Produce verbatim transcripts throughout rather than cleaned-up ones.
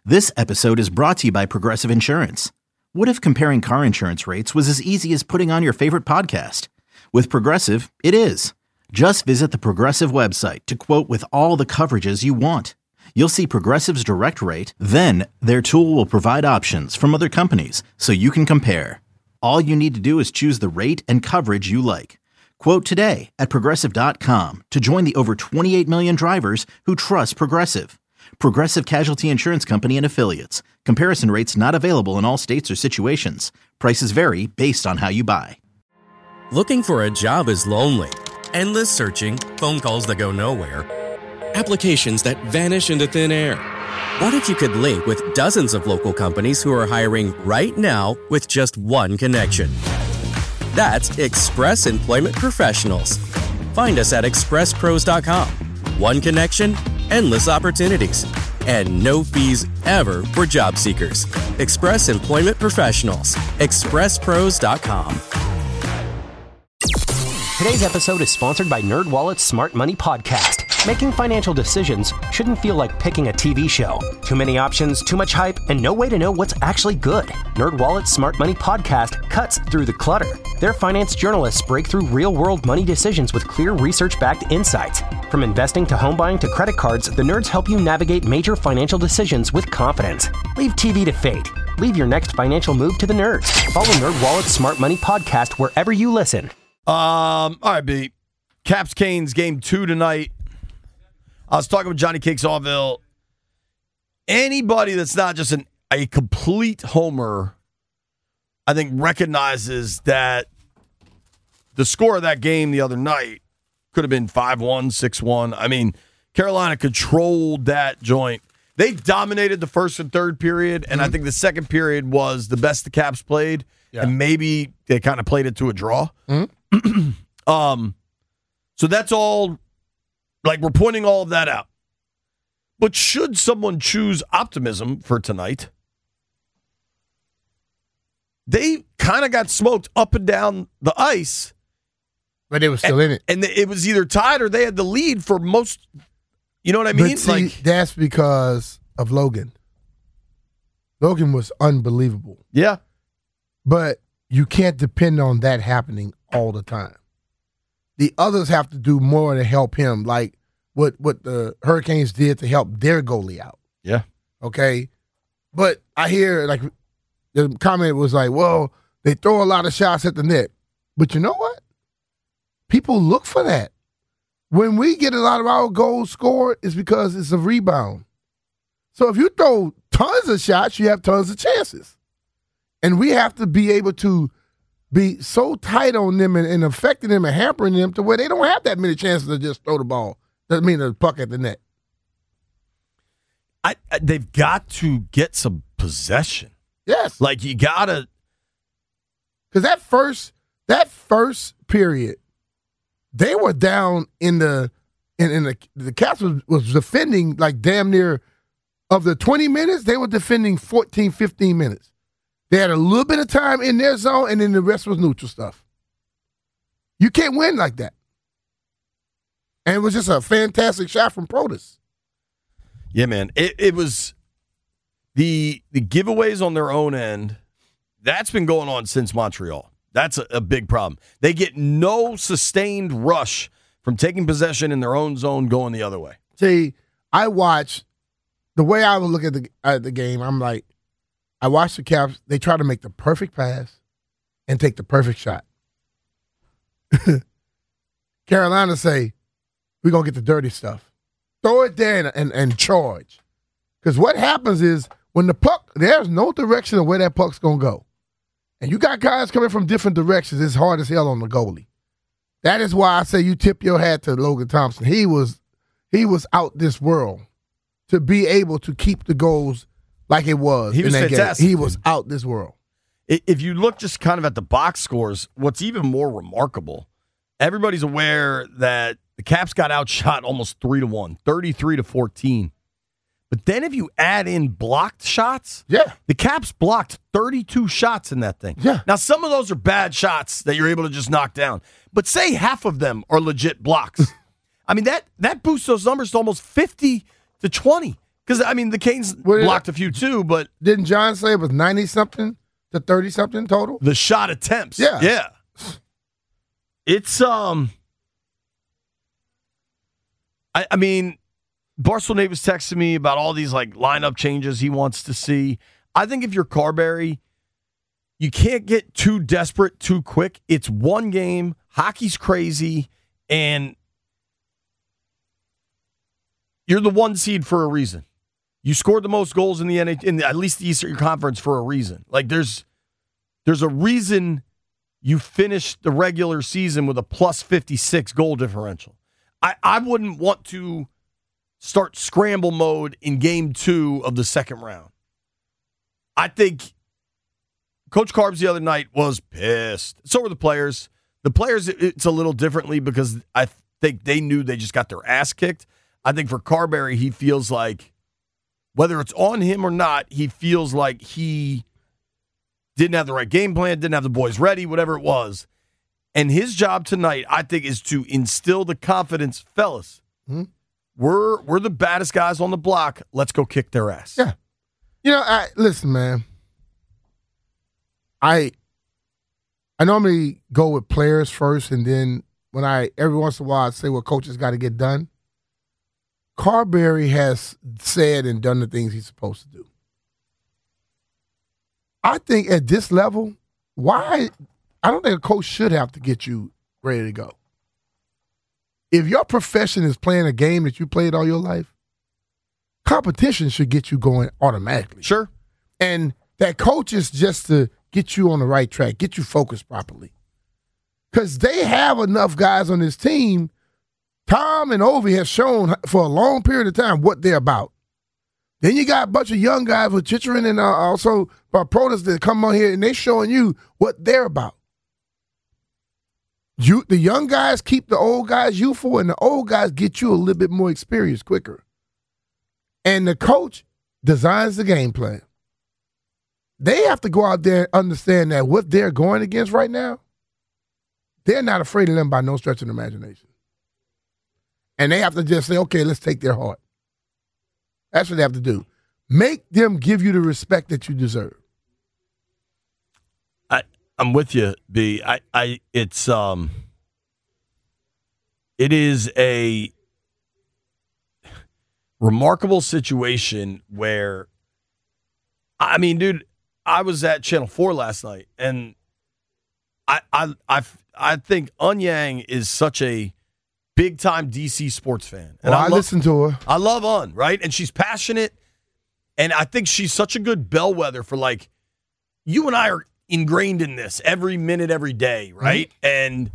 This episode is brought to you by Progressive Insurance. What if comparing car insurance rates was as easy as putting on your favorite podcast? With Progressive, it is. Just visit the Progressive website to quote with all the coverages you want. You'll see Progressive's direct rate, then their tool will provide options from other companies so you can compare. All you need to do is choose the rate and coverage you like. Quote today at progressive dot com to join the over twenty-eight million drivers who trust Progressive. Progressive Casualty Insurance Company and Affiliates. Comparison rates not available in all states or situations. Prices vary based on how you buy. Looking for a job is lonely. Endless searching, phone calls that go nowhere, applications that vanish into thin air. What if you could link with dozens of local companies who are hiring right now with just one connection? That's Express Employment Professionals. Find us at express pros dot com. One connection, endless opportunities, and no fees ever for job seekers. Express Employment Professionals. express pros dot com. Today's episode is sponsored by NerdWallet's Smart Money Podcast. Making financial decisions shouldn't feel like picking a T V show. Too many options, too much hype, and no way to know what's actually good. NerdWallet's Smart Money Podcast cuts through the clutter. Their finance journalists break through real-world money decisions with clear research-backed insights. From investing to home buying to credit cards, the nerds help you navigate major financial decisions with confidence. Leave T V to fate. Leave your next financial move to the nerds. Follow NerdWallet's Smart Money Podcast wherever you listen. Um, all right, B. Caps Canes game two tonight. I was talking with Johnny Cakes Allville. Anybody that's not just an, a complete homer, I think recognizes that the score of that game the other night could have been five one, six one. I mean, Carolina controlled that joint. They dominated the first and third period, and mm-hmm. I think the second period was the best the Caps played, yeah. and maybe they kind of played it to a draw. Mm-hmm. um, so that's all. Like, we're pointing all of that out. But should someone choose optimism for tonight, they kind of got smoked up and down the ice. But they were still and, in it. And it was either tied or they had the lead for most, you know what I mean? But see, like that's because of Logan. Logan was unbelievable. Yeah. But you can't depend on that happening all the time. The others have to do more to help him, like what what the Hurricanes did to help their goalie out. Yeah. Okay? But I hear, like, the comment was like, well, they throw a lot of shots at the net. But you know what? People look for that. When we get a lot of our goals scored, it's because it's a rebound. So if you throw tons of shots, you have tons of chances. And we have to be able to be so tight on them and, and affecting them and hampering them to where they don't have that many chances to just throw the ball. Doesn't mean the puck at the net. I, I they've got to get some possession. Yes. Like, you got to. Because that first, that first period, they were down in the, in, in the, the Caps was, was defending like damn near, of the twenty minutes, they were defending fourteen, fifteen minutes. They had a little bit of time in their zone, and then the rest was neutral stuff. You can't win like that. And it was just a fantastic shot from Protas. Yeah, man. It, it was the the giveaways on their own end. That's been going on since Montreal. That's a, a big problem. They get no sustained rush from taking possession in their own zone going the other way. See, I watch, the way I would look at the, at the game, I'm like, I watch the Caps. They try to make the perfect pass and take the perfect shot. Carolina say, we're going to get the dirty stuff. Throw it there and, and, and charge. Because what happens is when the puck, there's no direction of where that puck's going to go. And you got guys coming from different directions. It's hard as hell on the goalie. That is why I say you tip your hat to Logan Thompson. He was, he was out this world to be able to keep the goals like it was. He was in that fantastic. Game. He was out this world. If you look just kind of at the box scores, what's even more remarkable, everybody's aware that the Caps got outshot almost three to one, thirty-three to fourteen. But then if you add in blocked shots, yeah, the Caps blocked thirty-two shots in that thing. Yeah. Now, some of those are bad shots that you're able to just knock down. But say half of them are legit blocks. I mean, that that boosts those numbers to almost fifty to twenty. Because, I mean, the Canes What did- blocked a few too, but Didn't John say it was ninety-something to thirty-something total? the shot attempts. Yeah. Yeah. It's, um, I, I mean, Barstool Nate was texting me about all these, like, lineup changes he wants to see. I think if you're Carberry, you can't get too desperate too quick. It's one game. Hockey's crazy, and you're the one seed for a reason. You scored the most goals in the N H L, in the, at least the Eastern Conference, for a reason. Like there's there's a reason you finished the regular season with a plus fifty-six goal differential. I, I wouldn't want to start scramble mode in game two of the second round. I think Coach Carbs the other night was pissed. So were the players. The players, it's a little differently because I think they knew they just got their ass kicked. I think for Carberry, he feels like, whether it's on him or not, he feels like he didn't have the right game plan, didn't have the boys ready, whatever it was. And his job tonight, I think, is to instill the confidence, fellas, Hmm? we're we're the baddest guys on the block. Let's go kick their ass. Yeah. You know, I listen, man. I I normally go with players first, and then when I every once in a while I say what coaches got to get done. Carberry has said and done the things he's supposed to do. I think at this level, why? I don't think a coach should have to get you ready to go. If your profession is playing a game that you played all your life, competition should get you going automatically. Sure. And that coach is just to get you on the right track, get you focused properly. Because they have enough guys on this team. Tom and Ovi have shown for a long period of time what they're about. Then you got a bunch of young guys with Chicherin and uh, also uh, Protas that come on here, and they're showing you what they're about. You, the young guys keep the old guys youthful, and the old guys get you a little bit more experience quicker. And the coach designs the game plan. They have to go out there and understand that what they're going against right now, they're not afraid of them by no stretch of the imagination. And they have to just say, okay, let's take their heart. That's what they have to do. Make them give you the respect that you deserve. I, I'm with you, B. I, I, it's, um, it is a remarkable situation where, I mean, dude, I was at Channel four last night, and I, I, I, I think Eun-Yang is such a big-time D C sports fan. And Well, I, I love, listen to her. I love Un, right? And she's passionate, and I think she's such a good bellwether for, like, you and I are ingrained in this every minute, every day, right? Mm-hmm. And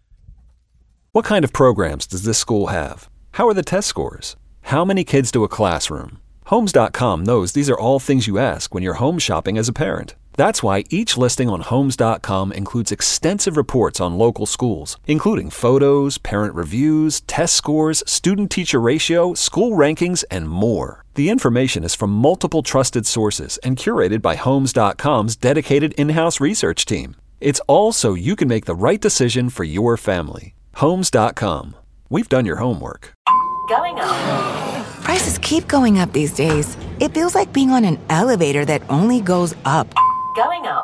what kind of programs does this school have? How are the test scores? How many kids do a classroom? Homes dot com knows these are all things you ask when you're home shopping as a parent. That's why each listing on Homes dot com includes extensive reports on local schools, including photos, parent reviews, test scores, student-teacher ratio, school rankings, and more. The information is from multiple trusted sources and curated by Homes dot com's dedicated in-house research team. It's all so you can make the right decision for your family. Homes dot com. We've done your homework. Going up. Prices keep going up these days. It feels like being on an elevator that only goes up. Going up.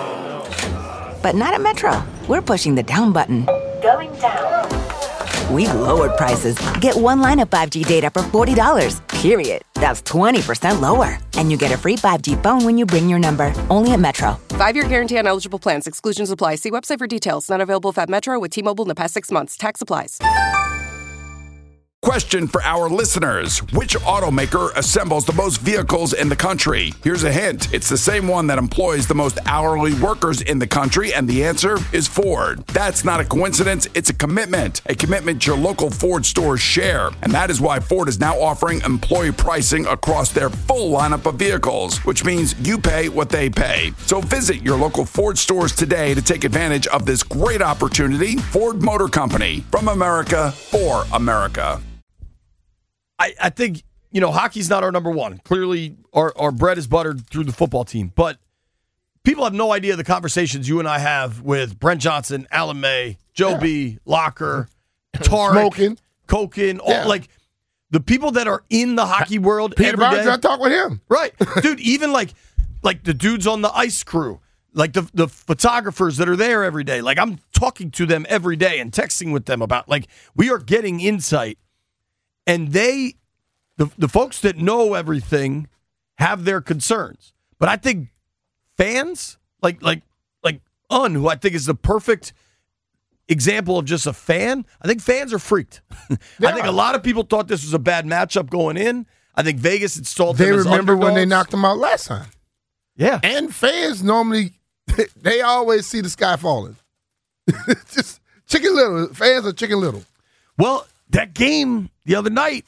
But not at Metro. We're pushing the down button. Going down. We've lowered prices. Get one line of five G data for forty dollars, period. That's twenty percent lower. And you get a free five G phone when you bring your number. Only at Metro. Five-year guarantee on eligible plans. Exclusions apply. See website for details. Not available if at Metro with T-Mobile in the past six months. Tax applies. Question for our listeners. Which automaker assembles the most vehicles in the country? Here's a hint. It's the same one that employs the most hourly workers in the country, and the answer is Ford. That's not a coincidence. It's a commitment. A commitment your local Ford stores share. And that is why Ford is now offering employee pricing across their full lineup of vehicles, which means you pay what they pay. So visit your local Ford stores today to take advantage of this great opportunity. Ford Motor Company. From America, for America. I, I think, you know, hockey's not our number one. Clearly, our, our bread is buttered through the football team. But people have no idea the conversations you and I have with Brent Johnson, Alan May, Joe yeah. B., Locker, Tarek, Smoking. Kokin. All, yeah. Like, the people that are in the hockey world Pete every Rogers, day. I talk with him. Right. Dude, even like like the dudes on the ice crew, like the the photographers that are there every day. Like I'm talking to them every day and texting with them about, like, we are getting insight. And they, the the folks that know everything have their concerns. But I think fans, like like like Un, who I think is the perfect example of just a fan, I think fans are freaked. I think a lot of people thought this was a bad matchup going in. I think Vegas installed They them as remember when they underdogs. knocked them out last time. Yeah. And fans normally, they always see the sky falling. Just Chicken Little. Fans are Chicken Little. Well, that game the other night,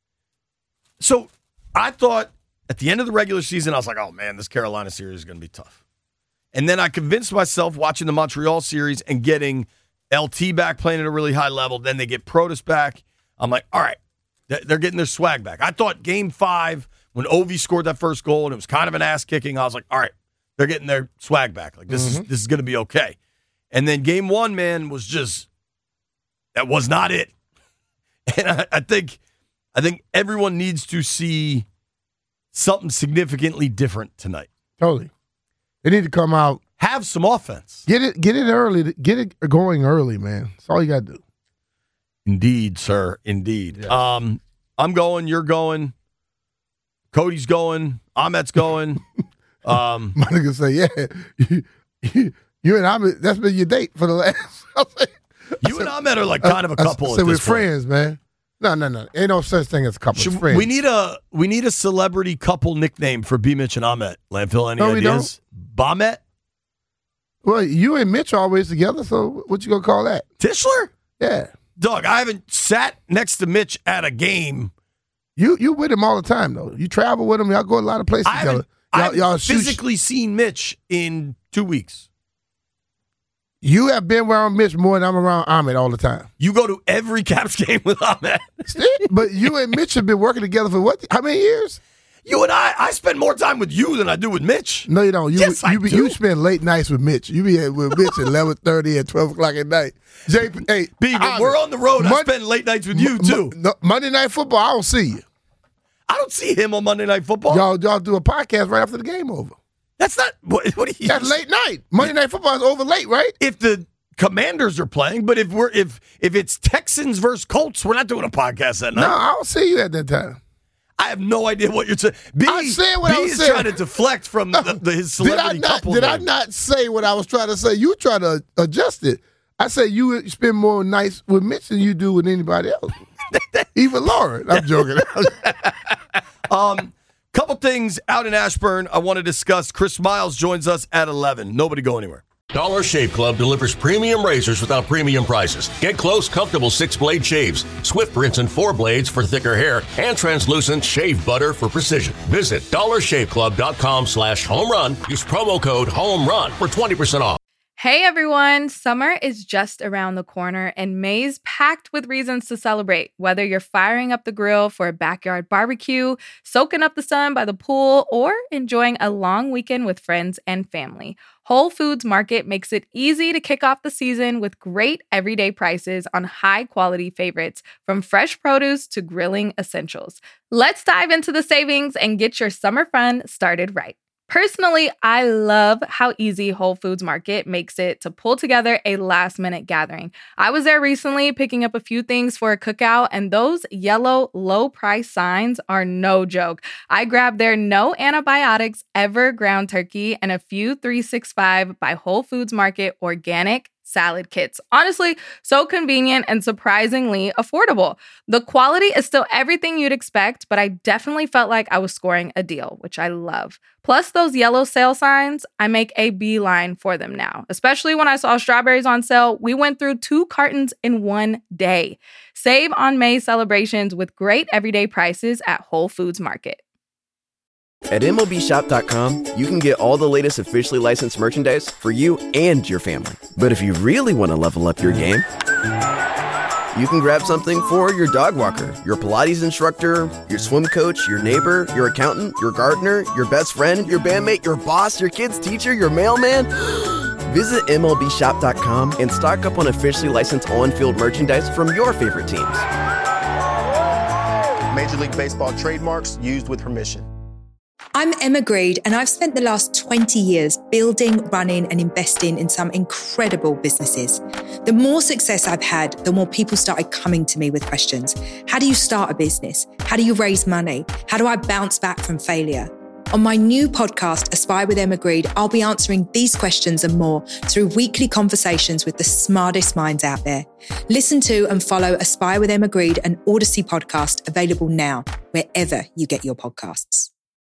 so I thought at the end of the regular season, I was like, oh, man, this Carolina series is going to be tough. And then I convinced myself watching the Montreal series and getting L T back playing at a really high level. Then they get Protas back. I'm like, all right, they're getting their swag back. I thought game five, when Ovi scored that first goal and it was kind of an ass kicking, I was like, all right, they're getting their swag back. Like, this mm-hmm. is this is going to be okay. And then game one, man, was just, that was not it. And I, I think I think everyone needs to see something significantly different tonight. Totally. They need to come out. Have some offense. Get it get it early. Get it going early, man. That's all you got to do. Indeed, sir. Indeed. Yes. Um, I'm going. You're going. Cody's going. Ahmet's going. um, My nigga say, yeah. You, you, you and Ahmet, that's been your date for the last. I said, you I and said, Ahmet are like kind of a couple. I at said we're this point. friends, man. No, no, no. Ain't no such thing as a couple. Should, friends. We need a we need a celebrity couple nickname for B. Mitch and Ahmet. Landfill, any no, ideas? Bamet? Well, you and Mitch are always together, so what you gonna call that? Tischler? Yeah. Doug, I haven't sat next to Mitch at a game. You you with him all the time, though. You travel with him. Y'all go a lot of places I together. Y'all, y'all, y'all I've physically sh- seen Mitch in two weeks. You have been around Mitch more than I'm around Ahmet all the time. You go to every Caps game with Ahmet. But you and Mitch have been working together for what? How many years? You and I, I spend more time with you than I do with Mitch. No, you don't. You yes, you, I be, do. you spend late nights with Mitch. You be with Mitch at eleven thirty and twelve o'clock at night. J P, hey, B, when we're on the road, Monday, I spend late nights with you, too. No, Monday Night Football, I don't see you. I don't see him on Monday Night Football. Y'all, y'all do a podcast right after the game over. That's not, what, what are you? That's late night. Monday Night Football is over late, right? If the Commanders are playing, but if we're if if it's Texans versus Colts, we're not doing a podcast that night. No, I don't see you at that time. I have no idea what you're saying. B, I said what B I was is saying. trying to deflect from the, the, his celebrity did I not, couple. Did name. I not say what I was trying to say? You try to adjust it. I say you spend more nights with Mitch than you do with anybody else. Even Lauren. I'm joking. um, couple things out in Ashburn I want to discuss. Chris Miles joins us at eleven. Nobody go anywhere. Dollar Shave Club delivers premium razors without premium prices. Get close, comfortable six-blade shaves, swift rinse and four blades for thicker hair, and translucent shave butter for precision. Visit dollar shave club dot com slash home run. Use promo code HOMERUN for twenty percent off. Hey everyone, summer is just around the corner and May's packed with reasons to celebrate. Whether you're firing up the grill for a backyard barbecue, soaking up the sun by the pool, or enjoying a long weekend with friends and family, Whole Foods Market makes it easy to kick off the season with great everyday prices on high-quality favorites, from fresh produce to grilling essentials. Let's dive into the savings and get your summer fun started right. Personally, I love how easy Whole Foods Market makes it to pull together a last-minute gathering. I was there recently picking up a few things for a cookout, and those yellow low-price signs are no joke. I grabbed their no antibiotics ever ground turkey and a few three sixty-five by Whole Foods Market organic salad kits. Honestly, so convenient and surprisingly affordable. The quality is still everything you'd expect, but I definitely felt like I was scoring a deal, which I love. Plus those yellow sale signs, I make a beeline for them now. Especially when I saw strawberries on sale, we went through two cartons in one day. Save on May celebrations with great everyday prices at Whole Foods Market. At M L B Shop dot com, you can get all the latest officially licensed merchandise for you and your family. But if you really want to level up your game, you can grab something for your dog walker, your Pilates instructor, your swim coach, your neighbor, your accountant, your gardener, your best friend, your bandmate, your boss, your kid's teacher, your mailman. Visit M L B Shop dot com and stock up on officially licensed on-field merchandise from your favorite teams. Major League Baseball trademarks used with permission. I'm Emma Greed, and I've spent the last twenty years building, running, and investing in some incredible businesses. The more success I've had, the more people started coming to me with questions. How do you start a business? How do you raise money? How do I bounce back from failure? On my new podcast, Aspire with Emma Greed, I'll be answering these questions and more through weekly conversations with the smartest minds out there. Listen to and follow Aspire with Emma Greed, an Odyssey podcast, available now, wherever you get your podcasts.